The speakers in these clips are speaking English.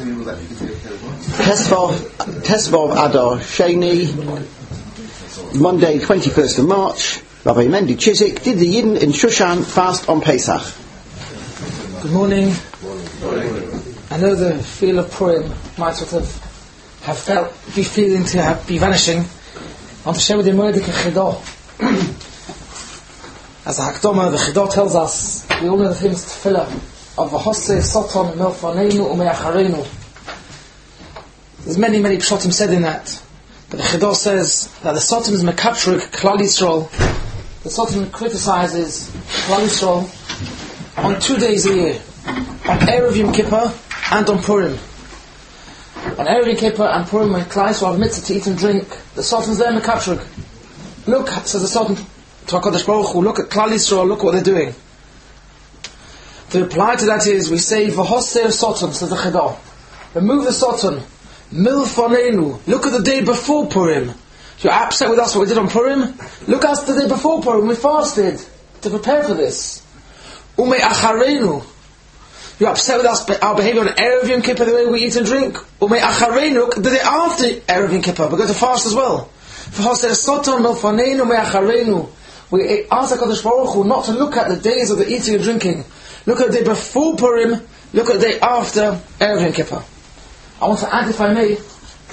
Tesvav Adar Sheni, Monday 21st of March. Rabbi Mendy Chizik, did the Yidden in Shushan fast on Pesach? Good morning. I know the feel of Purim might sort of be feeling to be vanishing. I want to share with you Moedik and Chidah. As the Hakdama, the Chidah tells us, we all know the famous tefillah of V'hoseh Soton Melfaneinu U'me'acharenu. There's many pshatim said in that. But the Chidah says that the Soton is Mekatrig Klal Yisrael. The Soton criticizes Klal Yisrael on 2 days a year. On Erev Yom Kippur and on Purim. On Erev Yom Kippur and Purim, when Klal Yisrael have mitzvah to eat and drink, the Soton's there Mekatrig. Look, says the Soton to HaKadosh Baruch Hu, look at Klal Yisrael, look what they're doing. The reply to that is, we say, V'hoseh Soton, says the Chidah. Remove the Soton. Milfanenu. Look at the day before Purim. You're upset with us what we did on Purim? Look at us the day before Purim. We fasted to prepare for this. U'me'acharenu. You're upset with us, our behavior on Erev Yom Kippur, the way we eat and drink. U'me'acharenu. Look the day after Erev Yom Kippur. We're going to fast as well. V'hoseh Soton milfanenu me'acharenu. We ask HaKadosh Baruch Hu not to look at the days of the eating and drinking. Look at the day before Purim. Look at the day after Erev Yom Kippur. I want to add, if I may,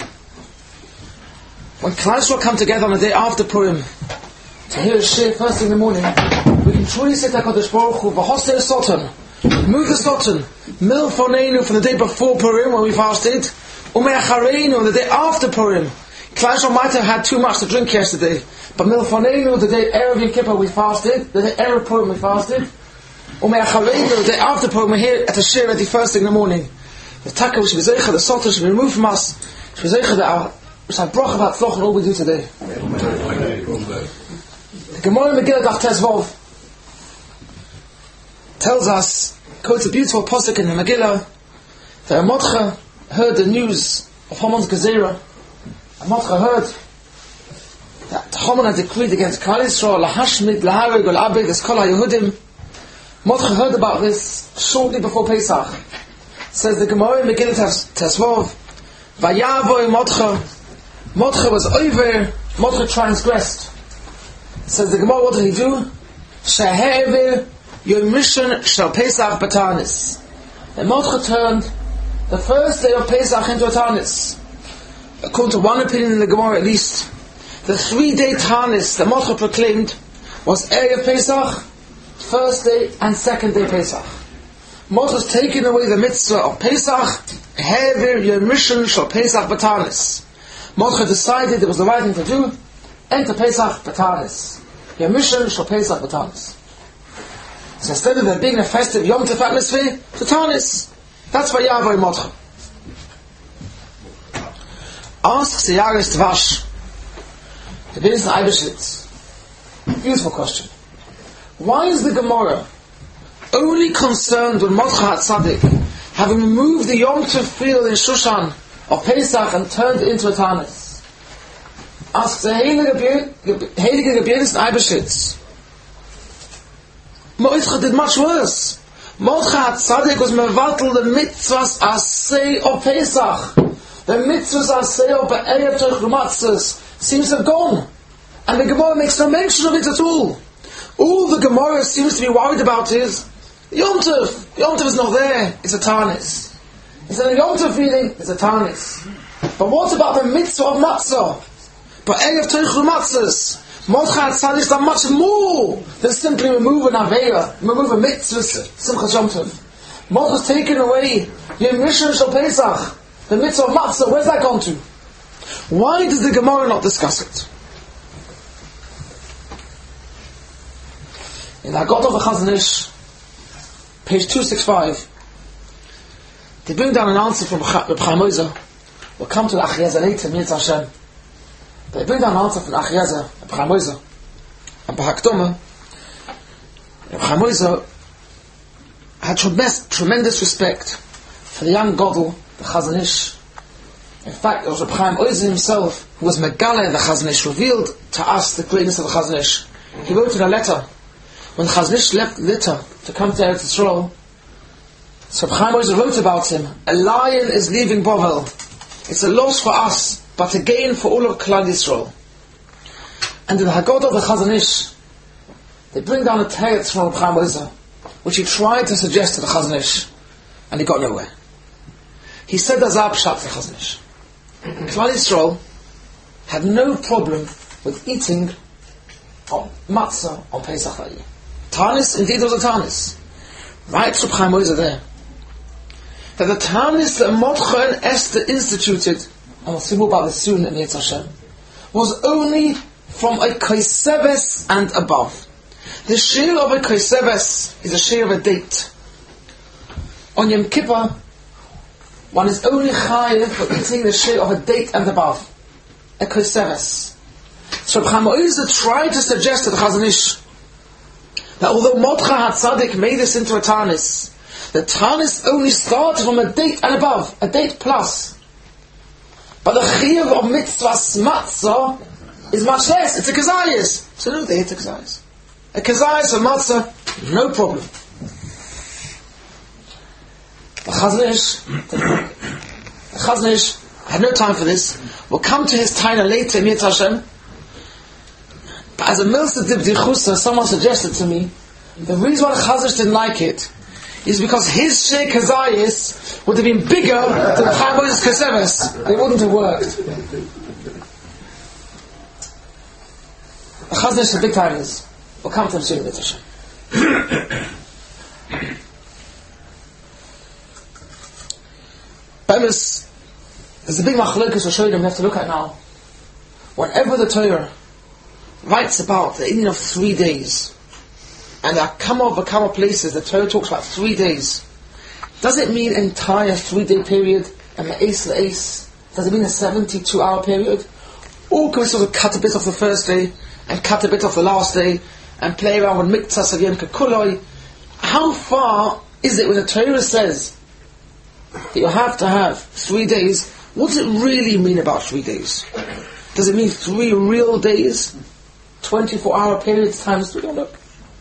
when Klal Yisrael come together on the day after Purim to hear a shir first thing in the morning, we can truly say to HaKadosh Baruch Hu, V'hoseh Soton, move the Soton, Milfanenu from the day before Purim when we fasted, U'me'acharenu on the day after Purim. Klal Yisrael might have had too much to drink yesterday, but Milfanenu, the day Erev Yom Kippur we fasted, the day Erev Purim we fasted, U'me'acharenu, the day after Purim we're here at a shir ready first thing in the morning. The Taka should be Zeicha, the Soton should be removed from us, should be Zeicha, that we should have bracha about Tzloch and all we do today. The Gemara Megillah Daf Tesvav tells us, quotes a beautiful posuk in the Megillah, that Amotcha heard the news of Haman's Gezerah. Amotcha heard that Haman had decreed against Klal Yisrael, Lahashmid, Laharig, Al-Abid, Eskol HaYehudim. Amotcha heard about this shortly before Pesach. Says the Gemara in Megillah Tesvav, Vayavoy Motcha. Motcha was over, Motcha transgressed. Says the Gemara, what did he do? Shehever Yom Rishon Shel Pesach Batanis. And Motcha turned the first day of Pesach into a Tanis. According to one opinion in the Gemara at least, the 3-day Tanis that Motcha proclaimed was Erev Pesach, first day and second day Pesach. Motcha's taken away the mitzvah of Pesach, Hever Yom Rishon Shel Pesach Batanis. Motcha decided it was the right thing to do, enter Pesach Batanis. Yom Rishon Shel Pesach Batanis. So instead of there being a festive Yom Tov atmosphere, Batanis. That's why Yavoy Motcha. Asks the Yaris Tvash, the Beis Eibeshitz, beautiful question. Why is the Gemara only concerned with Motcha HaTzadik, having removed the Yom Tov field in Shushan of Pesach and turned it into a Tanis? Asks the Heilige Gebirnis Eibeshitz. Motcha did much worse. Motcha HaTzadik was mevatel the mitzvahs aseh of Pesach. The mitzvahs aseh of Be'erev Torch Matzos seems to have gone. And the Gemara makes no mention of it at all. All the Gemara seems to be worried about is Yom Tov. Yom Tov is not there. It's a Tanis. Instead of Yom Tov feeling, it's a Tanis. But what about the mitzvah of Matzah? But Erev Teichel Matzahs. Motcha HaTzadik is done much more than simply remove an Aveira, remove a mitzvah, Simchas Yom Tov. Motcha's taken away Yom Rishon Shel Pesach, the mitzvah of Matzah. Where's that gone to? Why does the Gemara not discuss it? In the Haggadah of the Chazon Ish, page 265, they bring down an answer from Reb Chaim Ozer. We'll come to the Achiezer later, Mirz Hashem. They bring down an answer from Achiezer, Reb Chaim Ozer. And by Hakdama, Reb Chaim Ozer had tremendous respect for the young Gadol, the Chazon Ish. In fact, it was Reb Chaim Ozer himself who was Megale the Chazon Ish, revealed to us the greatness of the Chazon Ish. He wrote in a letter, when Chazon Ish left Lita to come to Eretz Yisrael, So Chaim Ozer wrote about him, a lion is leaving Bovel. It's a loss for us, but a gain for all of Klal Yisrael. And in the Haggadah of the Chazon Ish, they bring down a teretz from Chaim Ozer, which he tried to suggest to the Chazon Ish, and he got nowhere. He said as Pshat to the Chazon Ish. Klal Yisrael had no problem with eating matzah on Pesach Hayeh. Tanis, indeed, was a Tanis. Right, Reb Chaim Ozer there. That the Tanis that Mordechai and Esther instituted, and we'll see more about this soon in Yetz Hashem, was only from a Kaiseves and above. The share of a Kaiseves is a share of a date. On Yom Kippur, one is only chayav for eating the share of a date and above. A Kaiseves. So Reb Chaim Ozer tried to suggest to the Chazon Ish that although Mordechai HaTzadik made this into a Tanis, the Tanis only starts from a date and above, a date plus. But the Chiyuv of Mitzvahs Matzah is much less. It's a Kazayas. So no, they hit a Kazayas. A Kazayas for Matzah, no problem. The Chazon Ish had no time for this. We'll come to his Taina later in Yetz Hashem. But as a Milsa Dibdichusa, someone suggested to me, the reason why the Chazon Ish didn't like it is because his Shei Kazayas would have been bigger than the Chaim Ozer's Kaseves. They wouldn't have worked. The Chazon Ish are big timers. We'll come to them soon in Yetz Hashem. Bemis, there's a big machlokus for Shodim we have to look at now. Whenever the Torah writes about the ending of 3 days, and there are come places the Torah talks about 3 days, does it mean entire 3-day period, and the Eis L'Eis? Does it mean a 72-hour period? Or can we sort of cut a bit off the first day, and cut a bit off the last day, and play around with Miktas of Yom Kippur? How far is it when the Torah says that you have to have 3 days? What does it really mean about 3 days? Does it mean 3 real days? 24-hour periods times 3? Look.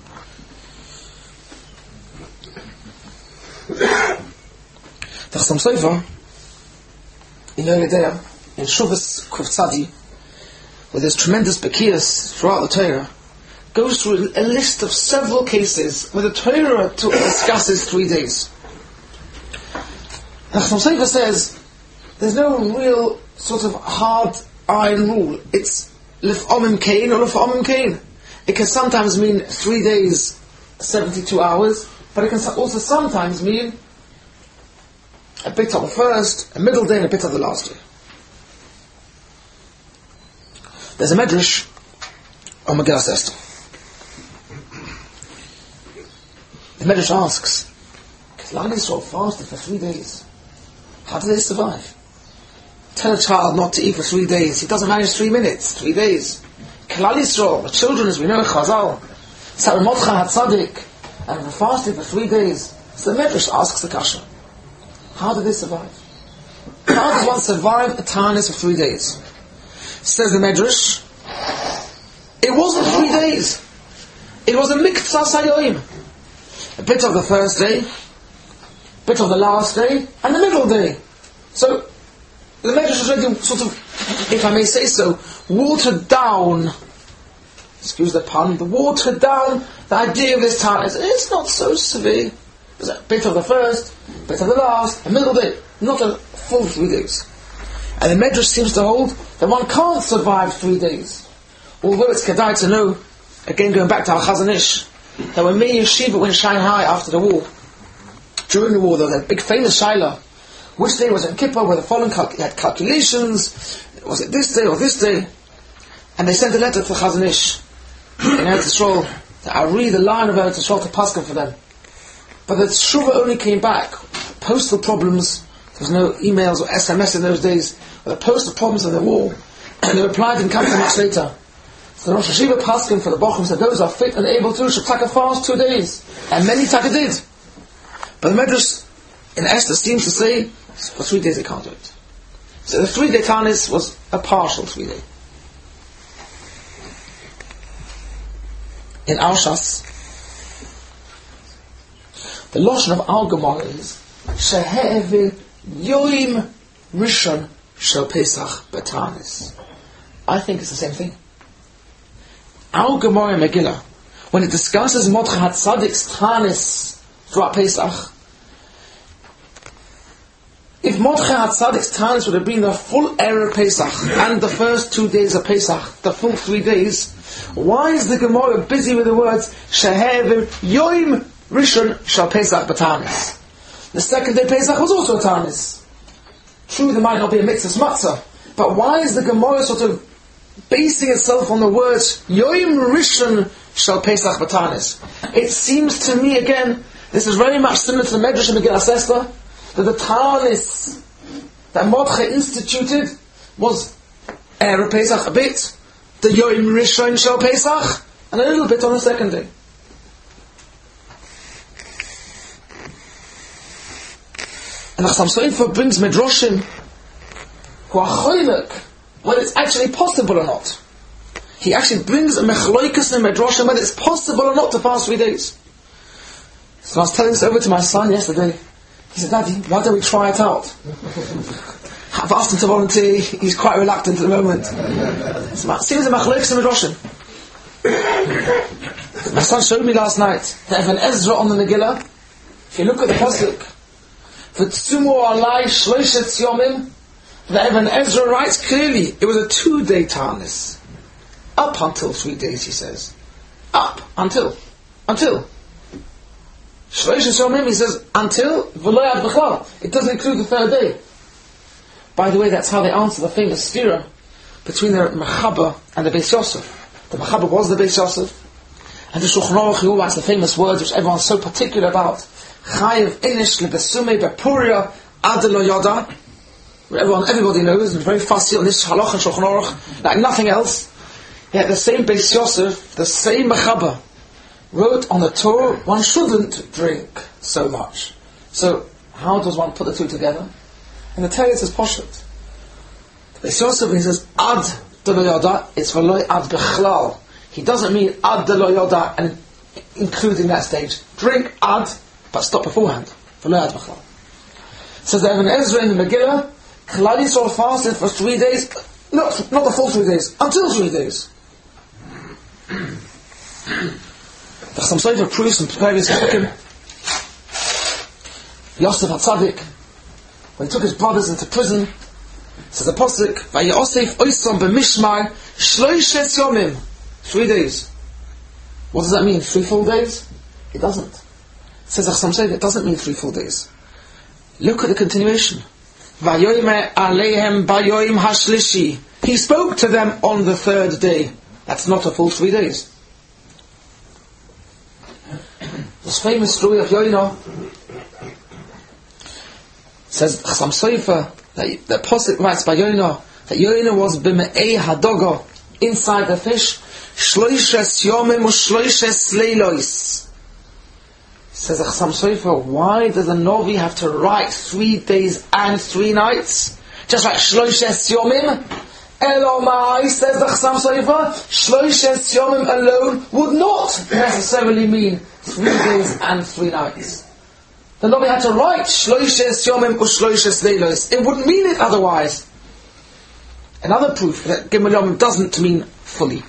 The Chassam Sofer in Yoredea, in Shuvas Kuf Tzadi, where there's tremendous Bekiyas throughout the Torah, goes through a list of several cases where the Torah discusses 3 days. The Chassam Sofer says there's no real sort of hard iron rule. It's Lef'omim Kain or Lef'omim Kain. It can sometimes mean 3 days, 72 hours, but it can also sometimes mean a bit of the first, a middle day, and a bit of the last day. There's a Medrash on Megillas Esther. The Medrash asks, Klal Yisrael fasted for 3 days. How do they survive? Tell a child not to eat for 3 days. He doesn't manage 3 minutes, 3 days. Klal Yisrael, the children, as we know, Chazal, Sarah Mordechai HaTzadik, and were fasting for 3 days. So the Medrash asks the Kasha, how did they survive? How does one survive a Tanis for 3 days? Says the Medrash, it wasn't 3 days. It was a Miktsas Hayoim. A bit of the first day, a bit of the last day, and the middle day. So, the Medrash is already sort of, if I may say so, watered down, excuse the pun, but watered down the idea of this Tanis. It's not so severe. It's a bit of the first, a bit of the last, a middle day, not a full 3 days. And the Medrash seems to hold that one can't survive 3 days. Although it's kedai to know, again going back to our Chazon Ish, that when Meir Yeshiva went in Shanghai after the war, during the war there was a big famous Shaila, which day was in Kippur, where the following had calculations, was it this day or this day? And they sent a letter to the Chazon Ish in Eretz Yisrael, that I read the line of Eretz Yisrael to Paskin for them. But the Tshuva only came back. Postal problems, there was no emails or SMS in those days, but the postal problems of the war, and the reply didn't come until much later. So the Rosh Hashiva Paskin for the Bochum said, those are fit and able to, should take a fast 2 days. And many taka did. But the Medrash in Esther seems to say, for 3 days they can't do it. So the 3-day Tanis was a partial 3 day. In Arshas, The Lashon of our Gemara is Shehe'evil Yoim Rishon Shel Pesach Batanis. I think it's the same thing. Our Gemara in Megillah, when it discusses Mordechai HaTzadik's Tanis throughout Pesach, if Mordechai HaTzadik's Tanis would have been the full Erev Pesach and the first 2 days of Pesach, the full 3 days, why is the Gemara busy with the words Shehe'evil Yoim Rishon Shel Pesach Batanis? The second day Pesach was also a Tanis. True, there might not be a mitzvah matzah, but why is the Gemara sort of basing itself on the words Yoim Rishon Shel Pesach Batanis? It seems to me, again, this is very much similar to the Medrash in Megillas Esther, that the Tanis that Mordechai instituted was Erev Pesach a bit, the Yoim Rishon Shel Pesach, and a little bit on the second day. And the Chassam Sofer brings Medrashim who are choylek whether it's actually possible or not. He actually brings a mechloikus in Medrashim whether it's possible or not to fast 3 days. So I was telling this over to my son yesterday. He said, "Daddy, why don't we try it out?" I've asked him to volunteer. He's quite reluctant at the moment. Seems a mechloikus in Medrashim. My son showed me last night that Even Ezra on the Megillah, if you look at the pasuk, V'tzumu alai shloishet yomim, the Even Ezra writes clearly, it was a 2-day Tanis. Up until 3 days, he says. Up until. Shloishet yomim, he says, until v'lo yad b'chlal. It doesn't include the 3rd day. By the way, that's how they answer the famous stira between the Mechaber and the Beis Yosef. The Mechaber was the Beis Yosef, and the Shulchan Aruch writes the famous words which everyone's so particular about. Chayev inish lebesume bepuria adelo yoda. Everybody knows, and very fussy on this halach and Shulchan Aruch, like nothing else. Yet the same Beis Yosef, the same Mechaber, wrote on the Torah, one shouldn't drink so much. So, how does one put the two together? And the Torah says Poshet. The Beis Yosef, when he says ad delo yoda, it's v'lo ad bechlal. He doesn't mean ad delo yoda and including that stage. Drink ad, but stop beforehand. Says that Even Ezra in the Megillah, Klal Yisrael fasted for 3 days, not the full 3 days, until 3 days. The Chassam Sofer proves in previous Pekim, Yosef HaTzadik, when he took his brothers into prison, says the pasuk, Vayosef oisam b'mishmar shloishes yomim, 3 days. What does that mean? 3 full days? It doesn't. Says the Chassam Sofer, it doesn't mean 3 full days. Look at the continuation. Vayoyme aleihem bayoyim hashlishi. He spoke to them on the 3rd day. That's not a full 3 days. This famous story of Yoina says Chassam Sofer that the Pasuk writes by Yoina that Yoina was b'me'ei hadogo, inside the fish, shloishes yomim u'shloishes leilos. Says the Chassam Sofer, why does the Novi have to write 3 days and 3 nights? Just like shloishes yomim? Elomai, says the Chassam Sofer, shloishes yomim alone would not necessarily mean 3 days and 3 nights. The Novi had to write shloishes yomim u'shloishes leilos. It wouldn't mean it otherwise. Another proof that Gimel Yomim doesn't mean fully.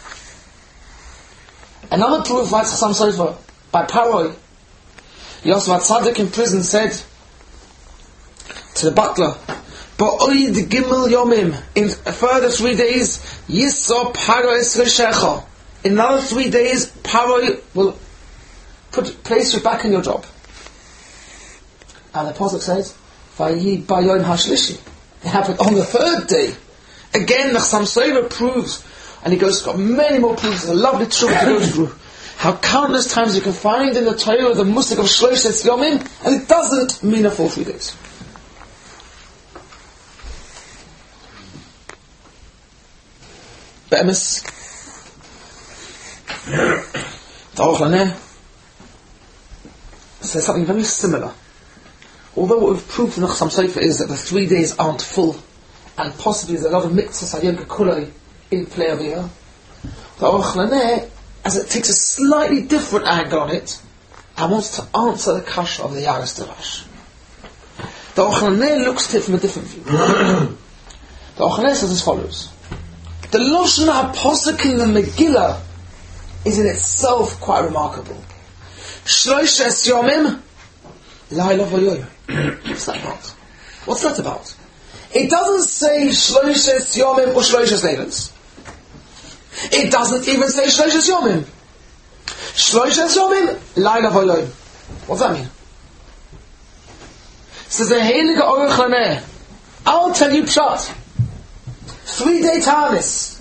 Another proof, writes Chassam Sofer, by Paroi, Yosef HaTzadik in prison said to the butler, Ba'oid Gimel Yomim, in a further 3 days, Yisor Paroi Srishecha. In another 3 days, Paroi will place you back in your job. And the Pasuk says, Vayi Bayoim Hashlishi. It happened on the 3rd day. Again, the Chassam Sofer proves, and he got many more proofs. It's a lovely truth to go through. How countless times you can find in the Torah the musik of Shloishes Yomim, and it doesn't mean a full 3 days. Be'emes, the Aruch LaNer says something very similar. Although what we've proved in the Chassam Sofer is that the 3 days aren't full, and possibly there's a lot of mitzvahs Hayom Kekulei in play over here, the Aruch LaNer, as it takes a slightly different angle on it, and wants to answer the kasha of the Yaris Darash. The Ochaneh looks at it from a different view. The Ochaneh says as follows. The Lashon HaPosuk in the Megillah is in itself quite remarkable. Shloishes Yomim Laila V'Yoyim. What's that about? What's that about? It doesn't say Shloishes Yomim or Shloishes Leilas. It doesn't even say Shloishes Yomim. Shloishes Yomim Laila V'Yoyim. What's that mean? Says the Heilige Orach Laneh, I'll tell you Pshat. 3-day Tanis.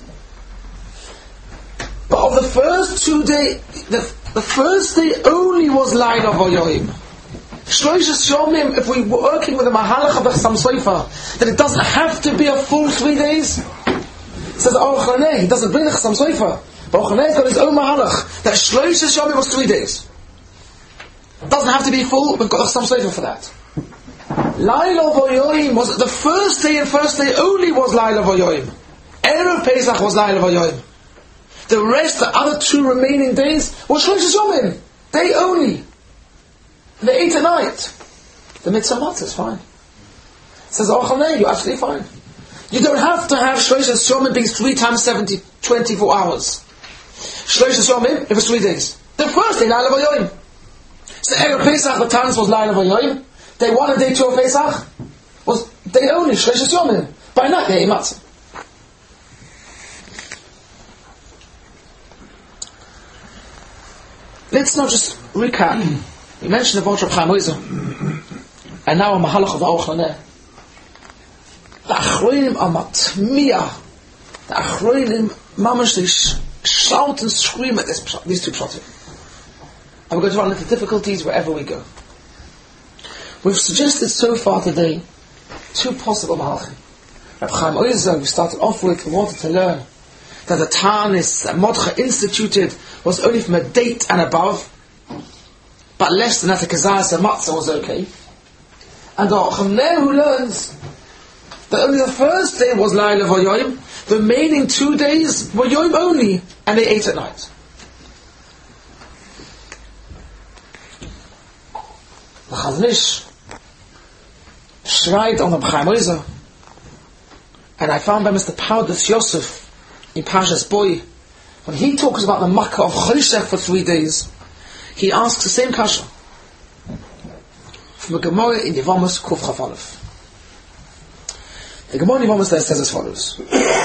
But of the first 2 days, the first day only was Laila V'Yoyim. Shloishes Yomim, if we were working with a Mahalach of Sam Soifa, then it doesn't have to be a full 3 days. Says Orach Laneh, he doesn't bring the Sam Soifa. But Orach Laneh's got his own Mahalach, that Shloishes Yomim was 3 days. It doesn't have to be full, we've got the Sam Soifa for that. Laila V'Yoyim was the first day, and first day only was Laila V'Yoyim. Erev Pesach was Laila V'Yoyim. The rest, the other 2 remaining days, was Shloishes Yomim. Day only. They ate at night. The mitzvah matzah is fine. Says Ochaneh, you're absolutely fine. You don't have to have Shloishes Yomim being 3 times 70, 24 hours. Shloishes Yomim, if it's 3 days. The first day, Laila V'Yoyim. So Erev Pesach, the Tanis was Laila V'Yoyim. Day 1 and day 2 of Pesach was day only, Shloishes Yomim. By night they ate matzah. Let's not just recap. We mentioned the Voucher of Chaim Oizer, and now a Mahalach of the Orach Laneh. The Achroinim are matmiyah. The Achroinim mamash, they shout and scream at these 2 pshatim. And we're going to run into difficulties wherever we go. We've suggested so far today 2 possible Mahalachim. Rabbi Chaim Oizer, we started off with, we wanted to learn that the Tanis that Mordechai instituted was only from a date and above, but less than that a Kazayas and Matzah was okay. And the Ochaneh who learns that only the first day was Laila V'Yoyim, the remaining 2 days were Yoyim only, and they ate at night. The Chazon Ish shreit on the Chaim Oizer, and I found by Mr. Pardes Yosef in Parshas Boy, when he talks about the Makkah of Choshech for 3 days, he asks the same kasha from a Gemara in Yevamos Kuf Chaf Aleph. The Gemara in Yevamos there says as follows: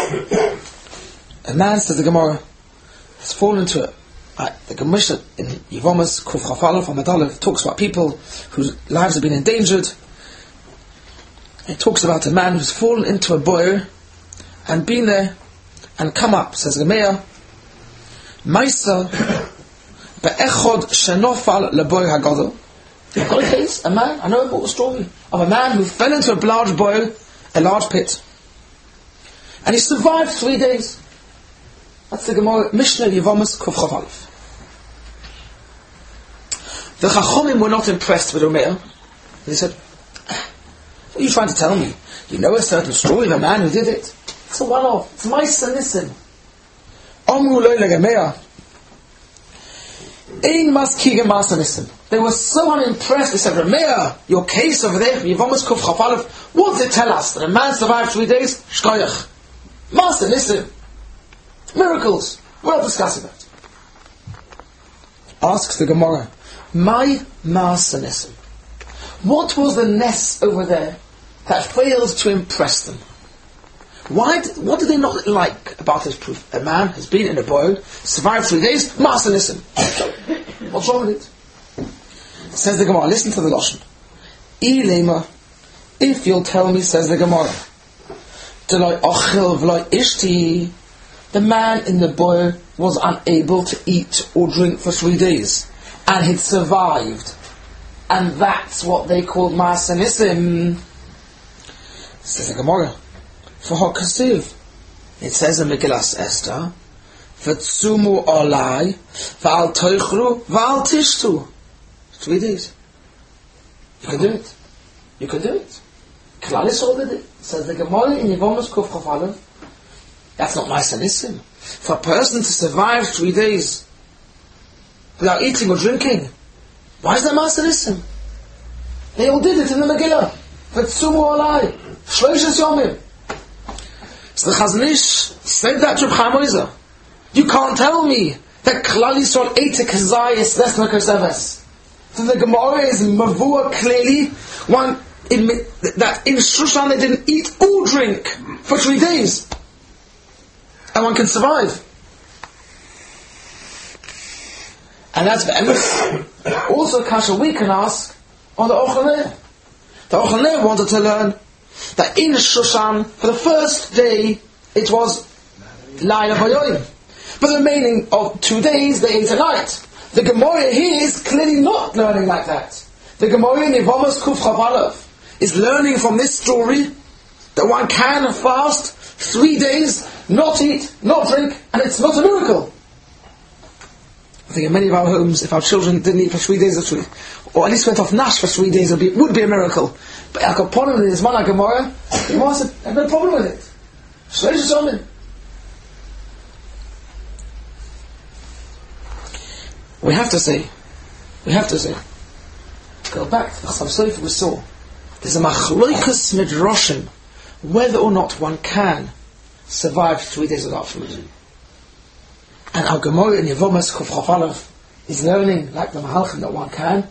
a man, says the Gemara, has fallen into it. The Gemara in Yevamos Kuf Chaf Aleph Amud Aleph talks about people whose lives have been endangered. It talks about a man who's fallen into a boir and been there and come up. Says the Gemara, Maisa be'echod shenofal leboir hagadol. I've got a case, a man, I know about the story of a man who fell into a large boil, a large pit, and he survived 3 days. That's the Gemara Mishnah Yevamos Kuf Chaf Aleph. The Chachomim were not impressed with Umeir. They said, what are you trying to tell me? You know a certain story of a man who did it? It's a one-off. It's Ma'aseh Nisim. Omru lo le'Gemara. Ein maskigem Ma'aseh Nisim. They were so unimpressed. They said, Rameya, your case over there from Yevamos Kuf Chaf Aleph, what does it tell us? That a man survived 3 days? Shkoyach. Ma'aseh Nisim. Miracles. We're not discussing that. Asks the Gemara, my Ma'aseh Nisim. What was the ness over there that failed to impress them? What did they not like about this proof? A man has been in a boil, survived 3 days, Ma'aseh Nisim. What's wrong with it? Says the Gemara, listen to the Lashon. Ilema, if you'll tell me, says the Gemara, Deloi ochel v'loi ishti, the man in the boil was unable to eat or drink for 3 days, and he'd survived. And that's what they called Ma'aseh Nisim. Says the Gemara, for Hokasiv, it says in Megillas Esther, V'tzumu olai, v'al toichru, v'al tishtu. 3 days. You can do it. You can do it. Klal Yisrael did it. Says the Gemara in Yevamos Kuf Chaf Aleph. That's not Ma'aseh Nisim. For a person to survive 3 days without eating or drinking, Why is that Master Nissim? They all did it in the Megillah. V'tzumu alai. Shloishes yomim. So the Chazon Ish said that to Reb Chaim Oizer. You can't tell me that Klal Yisrael ate a kazayis less than a koseves. So the Gemara is mavua clearly that in Shushan they didn't eat or drink for 3 days. And one can survive. And that's the also kasha we can ask on the Ochaneh. The Ochaneh wanted to learn that in Shushan, for the first day, it was Laila Vayoyim. But the remaining of 2 days, they ate a night. The Gemara here is clearly not learning like that. The Gemara in Yevamos Kuf Chav Aleph is learning from this story that one can fast 3 days, not eat, not drink, and it's not a miracle. I think in many of our homes, if our children didn't eat for 3 days or at least went off Nash for 3 days, it would be a miracle. But Akaponim in his Mana Gemara, he must have no problem with it. Shleish Shomim. We have to say, go back to the Chassam Sofer we saw, there's a machloikus midrashim, whether or not one can survive 3 days without food. And our Gemara in Yevamos Kuf Chav Aleph is learning, like the Mahalchim, that one can.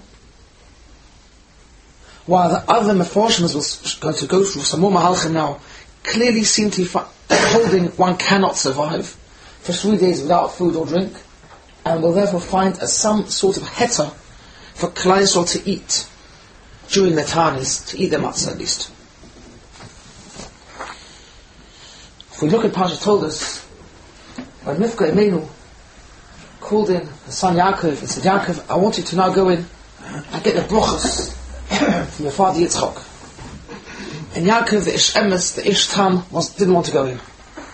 While the other Meforshim, as we're going to go through some more Mahalchim now, clearly seem to be holding one cannot survive for 3 days without food or drink, and will therefore find some sort of heter for Klal Yisrael to eat during the Tanis, to eat the matzah at least. If we look at Parshat Toldos, when Rivka Imenu called in her son Yaakov and said, Yaakov, I want you to now go in and get the brachos from your father Yitzchak. And Yaakov, the Ish Emes, the Ish Tam, didn't want to go in.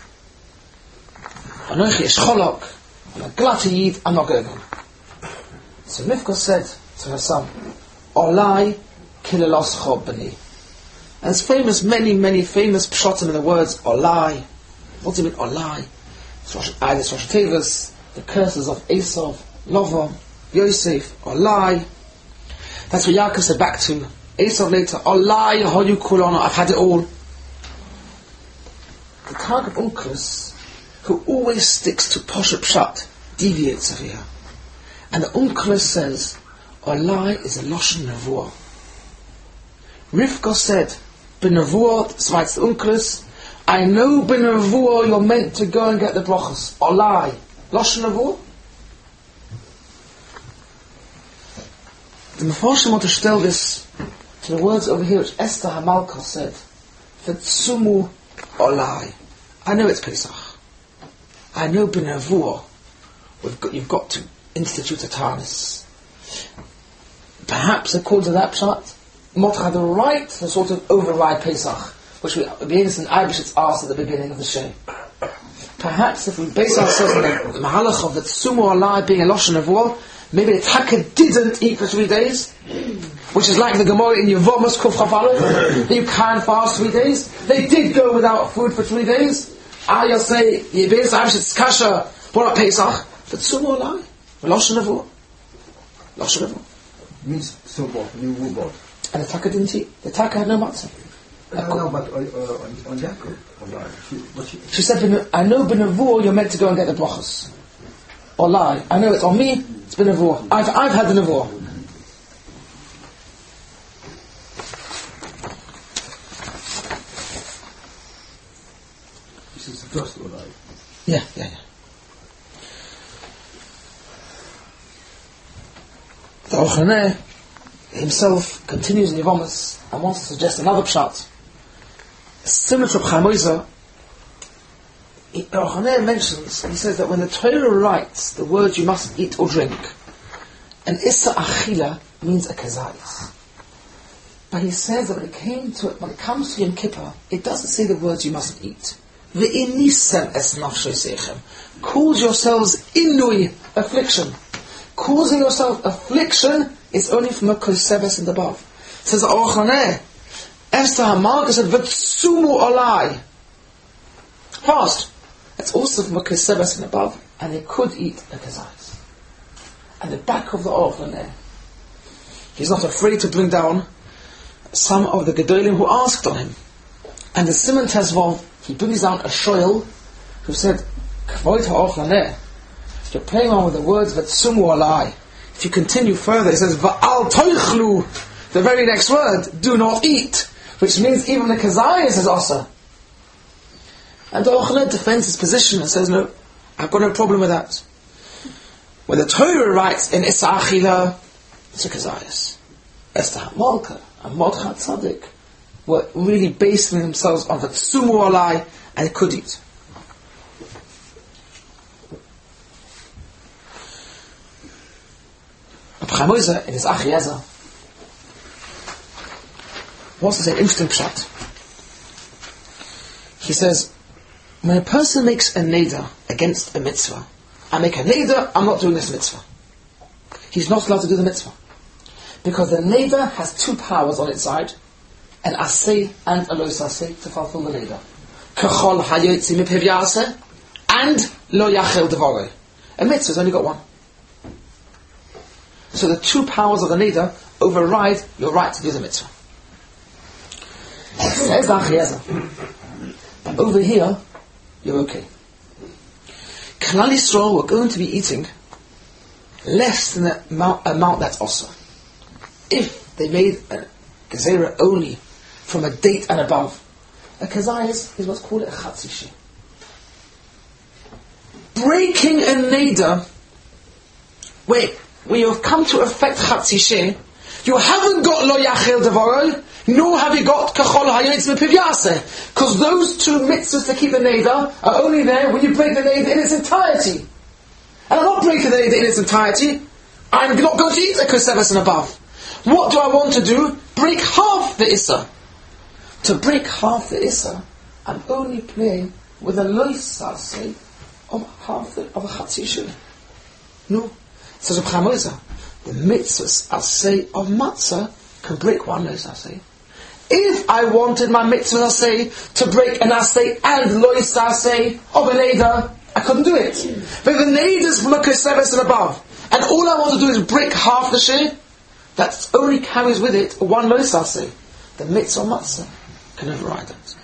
Anochi Ish Cholok, I'm a glad Yid, I'm not going in. So Rivka said to her son, Olai kilelos chob b'ni. And it's famous, many famous pshatim in the words Olai. What do you mean Olai? It's Rosh Tevas, the curses of Esav, Lavan, Yosef, Olai. That's what Yaakov said back to Esav later, Olai hoyu kulona, I've had it all. The Targum Onkelos, who always sticks to Poshet Pshat, deviates over here. And the Onkelos says, Olai is a Lashon Nevuah. Rivka said, B'Nevuah, so writes the Onkelos, I know B'Nevuah you're meant to go and get the brachos. Olai. Lashon Nevuah? The Meforshim want to tell this to the words over here which Esther Hamalka said. V'tzumu Olai. I know it's Pesach. I know B'Nevuah you've got to institute a Tanis. Perhaps according to that pshat, Mordechai had the right to sort of override Pesach, which the innocent Eibishitz asked at the beginning of the show. Perhaps if we base ourselves on the Mahalach of the Tzumu Alai being a Lashon Nevuah, maybe the Taka didn't eat for 3 days, which is like the Gemara in Yevamos Kuf Chav Aleph, that you can fast 3 days. They did go without food for 3 days. You'll say, Yebes Eibishitz Kasha, what about Pesach? But Tzumu Alai, Lashon Nevuah. Lashon Nevuah. Means so what? New robot. And the Taka didn't eat. The Taka had no matzah. No, but on Yaakov. She said, I know B'Nevuah you're meant to go and get the brachos. Or lie. I know it's on me, it's B'Nevuah. I've had the Nevuah. This is the first one, right? Yeah. The Ochaneh himself continues in Yevamos and wants to suggest another pshat. Similar to Reb Chaim Oizer, Ochaneh mentions, he says that when the Torah writes the words you must eat or drink, an Issa Achila means a kezayis. But he says that when it comes to Yom Kippur, it doesn't say the words you mustn't eat. Ve'inisem es nafsho seichem. Cause yourselves inui, affliction. Causing yourself affliction is only from a koseves and above. It says Ochaneh, Esther Hamalka said, V'tzumu Olai. Fast. It's also from a koseves and above, and they could eat a kezayis. And the back of the Ochaneh He's not afraid to bring down some of the Gedolim who asked on him. And the Simon Tezvov, he brings down a shoyl who said, Kvoit ha'ochaneh. You're playing on with the words Vatsumu alai. If you continue further, it says Va'al toichlu. The very next word, do not eat, which means even the Kazayas is asa. And the Ochaneh defends his position and says, no, I've got no problem with that. When the Torah writes in Issa Achila, it's a Kazayas. Esther HaMalka and Mordechai Tzaddik were really basing themselves on Vatsumu alai and could eat. Chaim Ozer in his Achiezer wants to say an interesting pshat. He says, when a person makes a neder against a mitzvah, I make a neder, I'm not doing this mitzvah. He's not allowed to do the mitzvah. Because the neder has two powers on its side, an aseh and a lo aseh, to fulfill the neder. Kachol hayotzi mipiv yaseh and lo yachel devorei. A mitzvah's only got one. So the two powers of the neder override your right to do the mitzvah. There's the Achiezer. But over here, you're okay. Klal Yisrael were going to be eating less than the amount that's also. If they made a gezerah only from a date and above, a kazayas is what's called a chatzishi. Breaking a neder, where you have come to affect chatzishi, you haven't got lo yachel devorei, nor have you got kachol hayotz mepiv yaseh, because those two mitzvahs to keep the neder are only there when you break the neder in its entirety. And I'm not breaking the neder in its entirety. I'm not going to eat a koseves and above. What do I want to do? Break half the issa. To break half the issa, I'm only playing with a lo saseh of half of a chatzishi. No. Says Reb Chaim Ozer, the mitzvahs aseh of matzah can break one lo aseh. If I wanted my mitzvah aseh to break an aseh and lo aseh of a neder, I couldn't do it. But the neder's from a koseves and above, and all I want to do is break half the shir, that only carries with it one lo aseh. The mitzvah matzah can override it.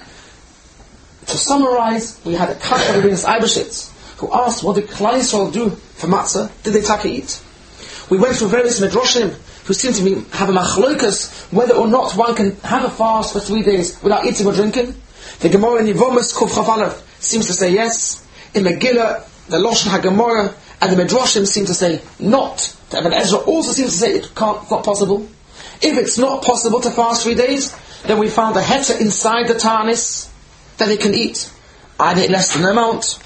To summarize, we had a couple of Rabbinus Eibeshitz who asked, what did Klal Yisrael do for matzah? Did they taka eat? We went through various medrashim who seem to have a machlokas whether or not one can have a fast for 3 days without eating or drinking. The Gemara in Yevamos Kuf Chaf Aleph seems to say yes. In Megillah, the Lashon HaGemara and the medrashim seem to say not. The Ibn Ezra also seems to say it's not possible. If it's not possible to fast 3 days, then we found a heter inside the Tanis that they can eat. Either less than the amount,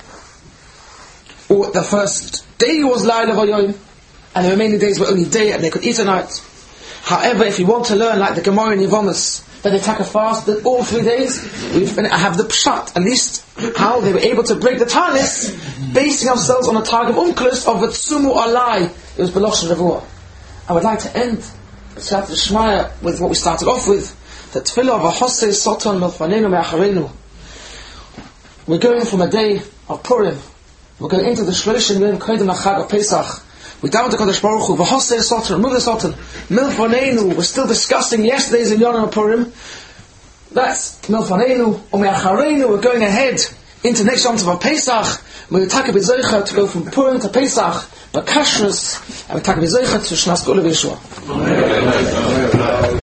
or the first day was Laila Vayoyim, and the remaining days were only day and they could eat a night. However, if you want to learn like the Gemara in Yevamos, that they take a fast that all 3 days, I have the pshat, at least how they were able to break the Tanis, basing ourselves on a targum umklus of Vatsumu alai. It was Belosh Revuah. I would like to end B'Siyat Shmaya with what we started off with, the Tefillah of Ahosei Soton Milfanenu Me'acharenu. We're going from a day of Purim. We're going into the Shloshim Yom Kodim L'Chag of Pesach. We down to Kadosh Baruch Hu. V'Hosei Soton, remove the Soton. Milfanenu. We're still discussing yesterday's in Yom Purim. That's Milfanenu U'Me'acharenu. We're going ahead into next Yom Tov Pesach. We're taka b'zoicha to go from Purim to Pesach, B'Kashrus, and we're taka b'zoicha to Shnas Geula V'Yeshua.